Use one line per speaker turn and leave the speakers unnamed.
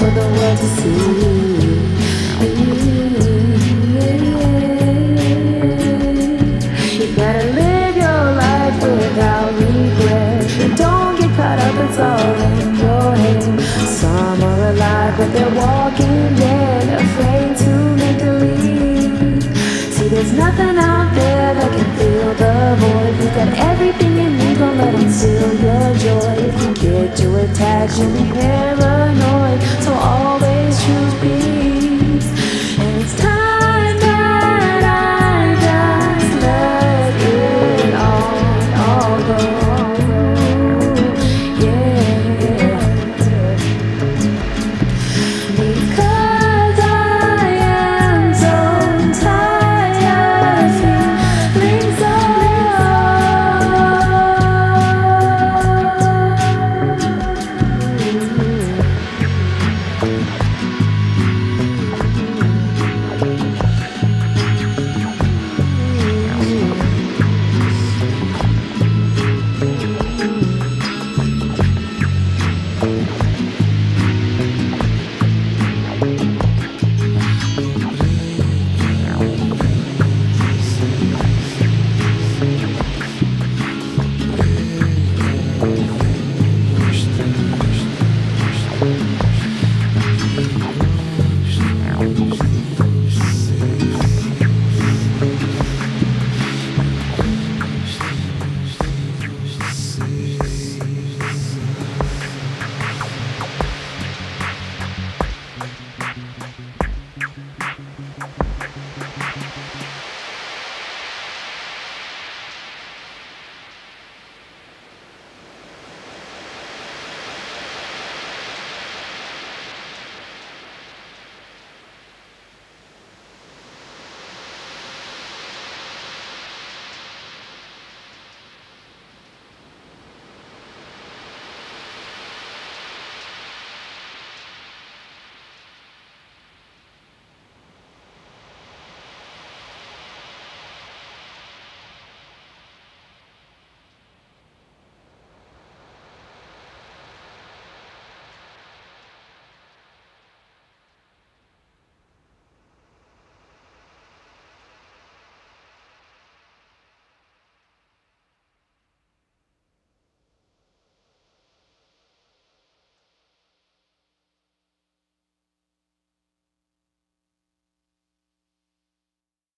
for the world to see. You gotta live your life without regret. Don't get caught up, it's all in your head. Some are alive, but they're walking dead, afraid to make a leap. See, there's nothing out there that can fill the void. You've got everything you need, don't let them steal your joy. If you get too attached, you'll be paralyzed.